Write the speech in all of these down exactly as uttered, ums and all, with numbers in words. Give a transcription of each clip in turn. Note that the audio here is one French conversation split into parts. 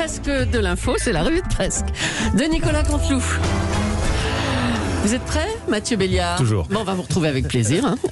presque de l'info, c'est la revue de presque de Nicolas Canteloup. Vous êtes prêts, Mathieu Béliard? Toujours. Bon, on va vous retrouver avec plaisir. Hein.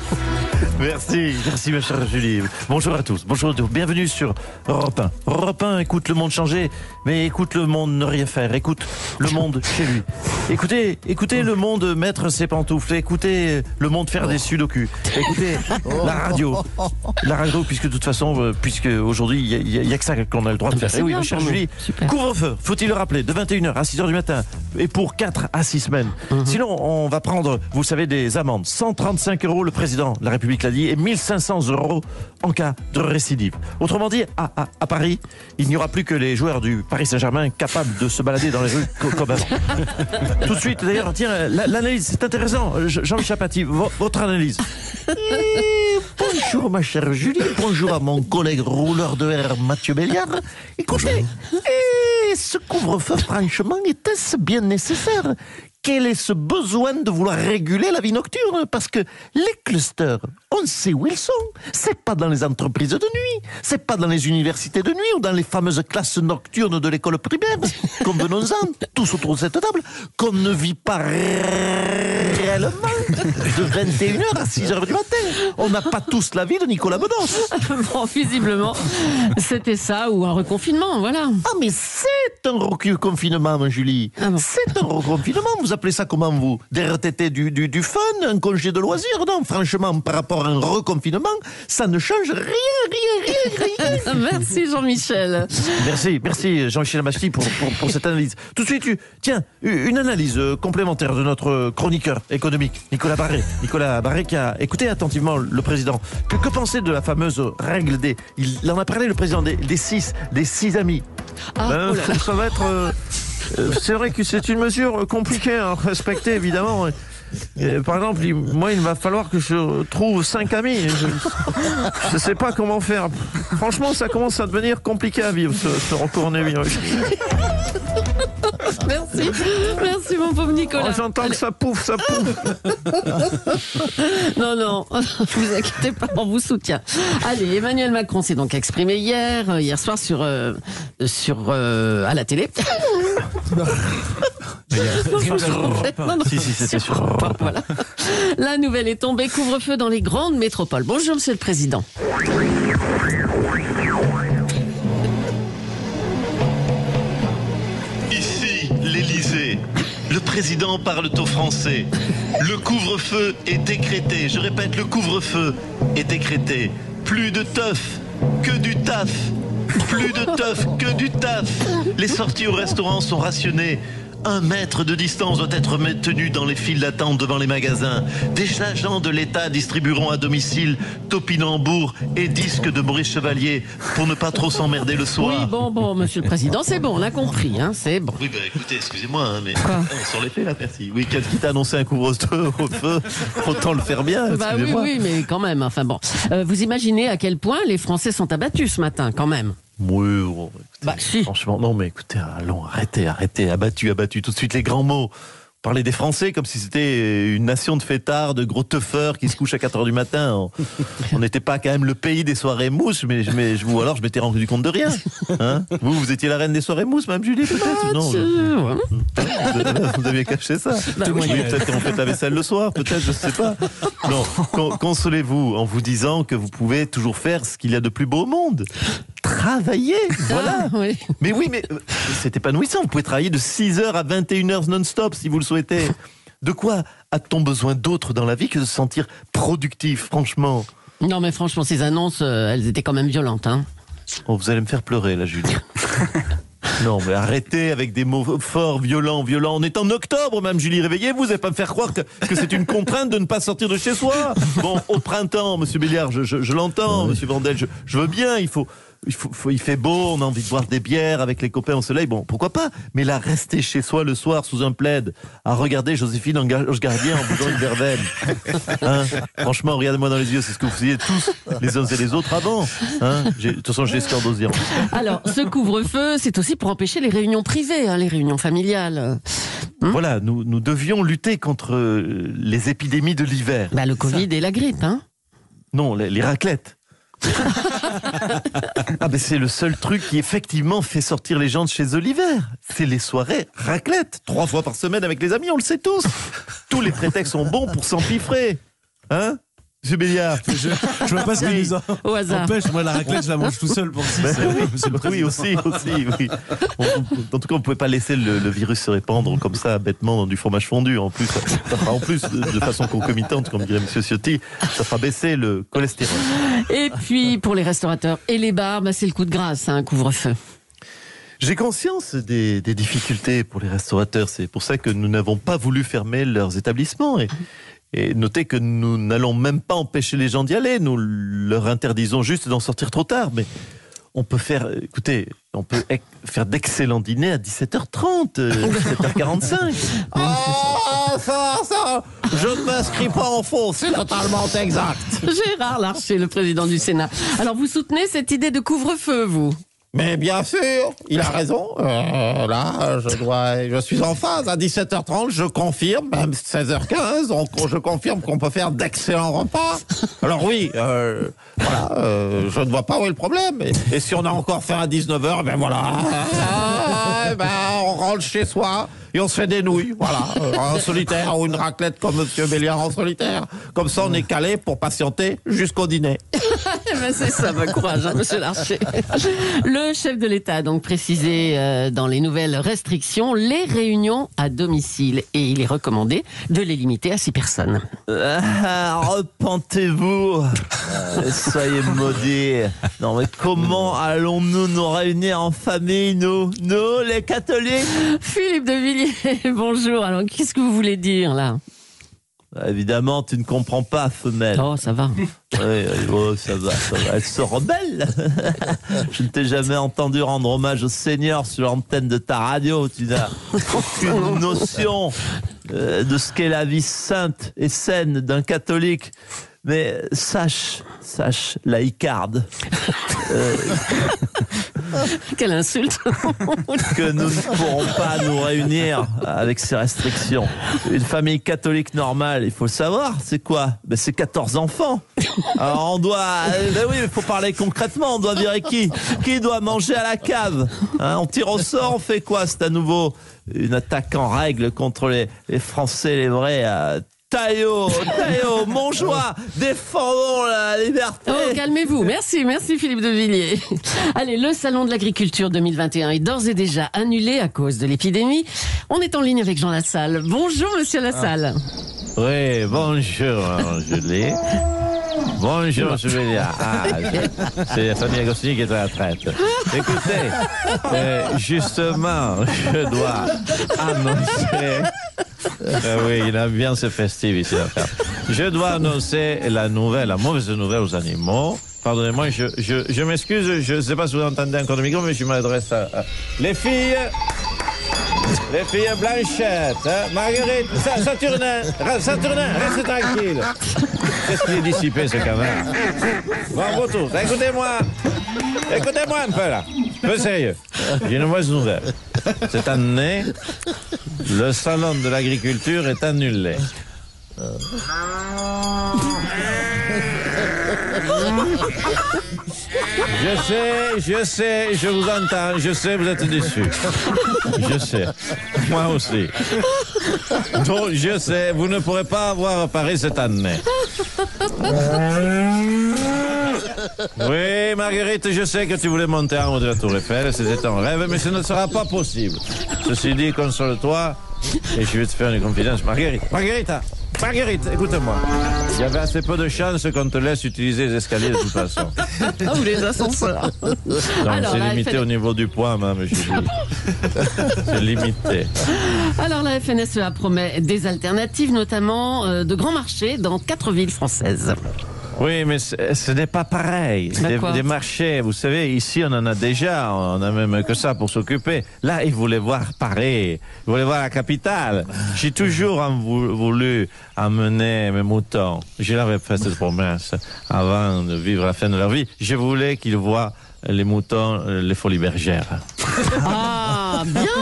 Merci, merci ma chère Julie. Bonjour à tous, bonjour à tous. Bienvenue sur Europe un. Europe un, écoute le monde changer, mais écoute le monde ne rien faire. Écoute le monde chez lui. Écoutez, écoutez le monde mettre ses pantoufles. Écoutez le monde faire des sudoku. Écoutez la radio. La radio, puisque de toute façon, euh, puisque aujourd'hui, il n'y a, a, a que ça qu'on a le droit de ah, faire. Et oui, bien, ma chère Julie, super. Couvre-feu, faut-il le rappeler, de vingt et une heures à six heures du matin, et pour quatre à six semaines. Mm-hmm. Sinon, on va prendre, vous savez, des amendes. cent trente-cinq euros, le président de la République l'a dit, et mille cinq cents euros en cas de récidive. Autrement dit, à, à, à Paris, il n'y aura plus que les joueurs du Paris Saint-Germain capables de se balader dans les rues comme avant. Tout de suite, d'ailleurs, tiens, l'analyse, c'est intéressant. Jean-Michel Apathy, votre analyse. Et bonjour ma chère Julie, bonjour à mon collègue rouleur de R Mathieu Béliard. Écoutez, et ce couvre-feu, franchement, était-ce bien nécessaire ? Quel est ce besoin de vouloir réguler la vie nocturne? Parce que les clusters, on sait où ils sont. C'est pas dans les entreprises de nuit, c'est pas dans les universités de nuit ou dans les fameuses classes nocturnes de l'école primaire. Convenons-en, tous autour de cette table, qu'on ne vit pas réellement de vingt et une heures à six heures du matin. On n'a pas tous la vie de Nicolas Bedos. Bon, visiblement, c'était ça ou un reconfinement, voilà. Ah, mais c'est un reconfinement, mon Julie. Ah bon. C'est un reconfinement. Vous appelez ça comment, vous? Des R T T du, du, du fun? Un congé de loisirs? Non, franchement, par rapport à un reconfinement, ça ne change rien, rien, rien, rien. Merci, Jean-Michel. Merci, merci, Jean-Michel Apathy, pour, pour, pour cette analyse. Tout de suite, tu, tiens, une analyse complémentaire de notre chroniqueur économique, Nicolas Barré. Nicolas Barré qui a écouté attentivement le président. Que, que pensez de la fameuse règle des... Il en a parlé, le président, des, des six, des six amis. Ah, ben, oh là. Ça va être... Euh, c'est vrai que c'est une mesure compliquée à respecter, évidemment. Et, par exemple, moi, il va falloir que je trouve cinq amis. Je ne sais pas comment faire. Franchement, ça commence à devenir compliqué à vivre, ce, ce recours en évi. Merci, merci mon pauvre Nicolas. Oh, j'entends que ça pouffe, ça pouffe. Non, non, vous inquiétez pas, on vous soutient. Allez, Emmanuel Macron s'est donc exprimé hier, hier soir sur, euh, sur euh, à la télé. Non, non, non, si, si, c'était sur... Voilà. La nouvelle est tombée, couvre-feu dans les grandes métropoles. Bonjour, Monsieur le Président. Ici, l'Élysée. Le président parle aux Français. Le couvre-feu est décrété. Je répète, le couvre-feu est décrété. Plus de teuf, que du taf. Plus de teuf, que du taf. Les sorties au restaurant sont rationnées. Un mètre de distance doit être maintenu dans les files d'attente devant les magasins. Des agents de l'État distribueront à domicile topinambour et disques de Maurice Chevalier pour ne pas trop s'emmerder le soir. Oui, bon, bon, Monsieur le Président, c'est bon, on a compris, hein, c'est bon. Oui, bah écoutez, excusez-moi, hein, mais on sur les faits là, merci. Oui, qui t'a annoncé un couvre-feu au feu, autant le faire bien. Bah oui, oui, mais quand même, enfin bon. Euh, vous imaginez à quel point les Français sont abattus ce matin, quand même. Oui, bon, écoutez, bah, si. Franchement, non, mais écoutez, allons, arrêtez, arrêtez, abattu, abattu, tout de suite les grands mots. Parler des Français comme si c'était une nation de fêtards, de gros teufeurs qui se couchent à quatre heures du matin. On n'était pas quand même le pays des soirées mousses, mais, mais ou alors je m'étais rendu compte de rien. Hein, vous, vous étiez la reine des soirées mousses, Mme Julie, peut-être? Bah, non, je... Vous aviez caché ça. Bah, oui, oui, peut-être qu'on fait la vaisselle le soir, peut-être, je ne sais pas. Non, con- consolez-vous en vous disant que vous pouvez toujours faire ce qu'il y a de plus beau au monde. Travailler, voilà. Ah, oui. Mais oui, mais euh, c'est épanouissant. Vous pouvez travailler de six heures à vingt et une heures non-stop si vous le souhaitez. De quoi a-t-on besoin d'autre dans la vie que de se sentir productif, franchement? Non, mais franchement, ces annonces, euh, elles étaient quand même violentes, hein. Oh, vous allez me faire pleurer, là, Julie. Non, mais arrêtez avec des mots forts, violents, violents. On est en octobre, même, Julie. Réveillez-vous, vous n'allez pas me faire croire que, que c'est une contrainte de ne pas sortir de chez soi. Bon, au printemps, Monsieur Béliard, je, je, je l'entends, Monsieur Vandel, je, je veux bien, il faut... Il, faut, faut, il fait beau, on a envie de boire des bières avec les copains au soleil, bon, pourquoi pas? Mais là, rester chez soi le soir sous un plaid, à regarder Joséphine Ange Gardien en buvant une verveine. Hein, franchement, regardez-moi dans les yeux, c'est ce que vous faisiez tous, les uns et les autres avant. Hein, de toute façon, j'ai l'escorte d'osier. Alors, ce couvre-feu, c'est aussi pour empêcher les réunions privées, hein, les réunions familiales. Hum voilà, nous, nous devions lutter contre les épidémies de l'hiver. Bah, le Covid Ça. et la grippe, hein? Non, les, les raclettes. Ah ben c'est le seul truc qui effectivement fait sortir les gens de chez eux l'hiver. C'est les soirées raclette, trois fois par semaine avec les amis, on le sait tous. Tous les prétextes sont bons pour s'empiffrer. Hein, Monsieur Béliard? Je, je vois pas ce que nous en... Au hasard. empêche. Moi, la raclette, je la mange tout seul pour six. Ben c'est- oui, c'est le oui, aussi, aussi, oui. On- on- en tout cas, on ne pouvait pas laisser le, le virus se répandre comme ça, bêtement, dans du fromage fondu. En plus, ça, ça fera en plus, de, de façon concomitante, comme dirait Monsieur Ciotti, ça fera baisser le cholestérol. Et puis, pour les restaurateurs et les bars, bah, c'est le coup de grâce, un couvre-feu. J'ai conscience des, des difficultés pour les restaurateurs. C'est pour ça que nous n'avons pas voulu fermer leurs établissements. Et, et notez que nous n'allons même pas empêcher les gens d'y aller. Nous leur interdisons juste d'en sortir trop tard. Mais on peut faire, écoutez, on peut ec- faire d'excellents dîners à dix-sept heures trente, euh, dix-sept heures quarante-cinq. Oh, ça, ça, je ne m'inscris pas en faux, c'est totalement exact. Gérard Larcher, le président du Sénat. Alors, vous soutenez cette idée de couvre-feu, vous? Mais bien sûr, il a raison. Euh, là, je dois, je suis en phase. À dix-sept heures trente, je confirme, même seize heures quinze, on, je confirme qu'on peut faire d'excellents repas. Alors oui, euh, voilà, euh, je ne vois pas où est le problème. Et, et si on a encore fait à dix-neuf heures, ben voilà, ah, ben on rentre chez soi et on se fait des nouilles, voilà, euh, en solitaire ou une raclette comme Monsieur Béliard en solitaire. Comme ça, on est calé pour patienter jusqu'au dîner. Eh ben, c'est ça, bon courage, hein, monsieur Larcher. Le chef de l'État a donc précisé euh, dans les nouvelles restrictions les réunions à domicile et il est recommandé de les limiter à six personnes. Ah, repentez-vous, Euh, soyez maudits. Non mais comment allons-nous nous réunir en famille, nous, nous les catholiques? Philippe de Villiers, bonjour. Alors, qu'est-ce que vous voulez dire, là? Évidemment, tu ne comprends pas, femelle. Oh, ça va. Oui, oui, oh, ça va, ça va. Elle se rebelle. Je ne t'ai jamais entendu rendre hommage au Seigneur sur l'antenne de ta radio. Tu n'as aucune notion euh, de ce qu'est la vie sainte et saine d'un catholique. Mais sache, sache, laïcarde, euh, Quelle insulte. que nous ne pourrons pas nous réunir avec ces restrictions. Une famille catholique normale, il faut le savoir, c'est quoi? Ben, c'est quatorze enfants. Alors on doit... Ben oui, il faut parler concrètement, on doit virer qui? Qui doit manger à la cave? Hein, on tire au sort, on fait quoi? C'est à nouveau une attaque en règle contre les, les Français, les vrais... Euh, Taillot, Taillot, Montjoie, défendons la liberté. Oh, calmez-vous. Merci, merci Philippe de Villiers. Allez, le salon de l'agriculture deux mille vingt et un est d'ores et déjà annulé à cause de l'épidémie. On est en ligne avec Jean Lassalle. Bonjour, monsieur Lassalle. Oui, bonjour, Julie. Bonjour, monsieur Béliard. Ah, je- c'est la famille Agostini qui est à la retraite. Écoutez, euh, justement, je dois annoncer... Euh, oui, il a bien ce festif ici à faire. Je dois annoncer la nouvelle, la mauvaise nouvelle aux animaux. Pardonnez-moi, je, je, je m'excuse, je ne sais pas si vous entendez encore le micro, mais je m'adresse à, à... Les filles, les filles Blanchette, hein, Marguerite, Sa- Saturnin, Ra- Saturnin, restez tranquille. Qu'est-ce qu'il est dissipé, ce gamin? Bon, vous tous, écoutez-moi. Écoutez-moi un peu, là. Un peu sérieux. J'ai une mauvaise nouvelle. Cette année, le salon de l'agriculture est annulé. Je sais, je sais, je vous entends, je sais, vous êtes déçus. Je sais. Moi aussi. Donc, je sais, vous ne pourrez pas avoir Paris cette année. Oui, Marguerite, je sais que tu voulais monter en haut de la Tour Eiffel, c'était ton rêve, mais ce ne sera pas possible. Ceci dit, console-toi, et je vais te faire une confidence. Marguerite, Marguerite, Marguerite, écoute-moi. Il y avait assez peu de chances qu'on te laisse utiliser les escaliers de toute façon. Ah, ou les ascenseurs. Donc Alors, c'est la limité F N... au niveau du poids, même, je dis. C'est limité. Alors, la F N S E A promet des alternatives, notamment euh, de grands marchés dans quatre villes françaises. Oui, mais ce ce n'est pas pareil. Des, D'accord. des marchés, vous savez, ici on en a déjà, on a même que ça pour s'occuper. Là, ils voulaient voir Paris, ils voulaient voir la capitale. J'ai toujours en vou- voulu emmener mes moutons. Je leur avais fait cette promesse avant de vivre la fin de leur vie. Je voulais qu'ils voient les moutons, euh, les folies bergères. Ah, bien,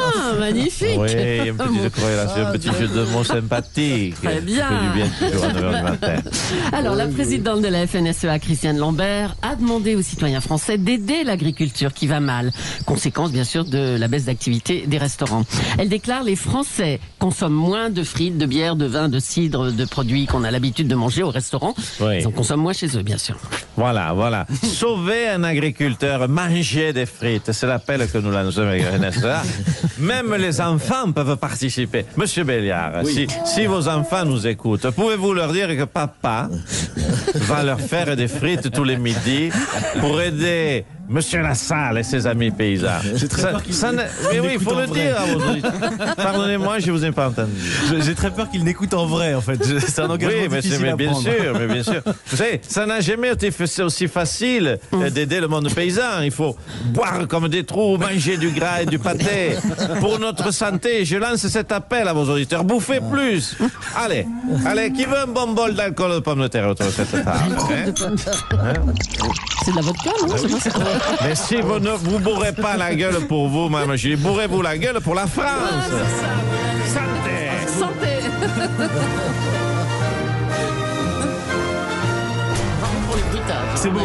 magnifique. Oui, une petite corrélation, un petit jeu de mots sympathique. Très bien. Ça fait du bien toujours à neuf heures du matin. Alors, la présidente de la F N S E A, Christiane Lambert, a demandé aux citoyens français d'aider l'agriculture qui va mal. Conséquence, bien sûr, de la baisse d'activité des restaurants. Elle déclare: les Français consomment moins de frites, de bière, de vin, de cidre, de produits qu'on a l'habitude de manger au restaurant. Oui. Ils en consomment moins chez eux, bien sûr. Voilà, voilà. Sauver un agriculteur, manger des frites, c'est l'appel que nous lançons avec la F N S E A. Même les enfants peuvent participer. Monsieur Béliard, oui. si, si vos enfants nous écoutent, pouvez-vous leur dire que papa va leur faire des frites tous les midis pour aider Monsieur Lassalle et ses amis paysans. J'ai très ça, peur qu'il ça ne... Mais oui, il faut le dire à vos auditeurs. Pardonnez-moi, je vous ai pas entendu. J'ai très peur qu'il n'écoute en vrai, en fait. C'est un engagement oui, mais, difficile mais à bien prendre. sûr, mais bien sûr. Vous savez, ça n'a jamais été aussi facile d'aider le monde paysan. Il faut boire comme des trous, manger du gras et du pâté. Pour notre santé, je lance cet appel à vos auditeurs. Bouffez plus. Allez, allez, qui veut un bon bol d'alcool de pommes de terre autour de cette table, hein? C'est de la vodka, non? C'est pas ça. Mais si vous ne vous bourrez pas la gueule pour vous, Mme Julie, bourrez-vous la gueule pour la France. Ah, c'est ça. Santé. Santé.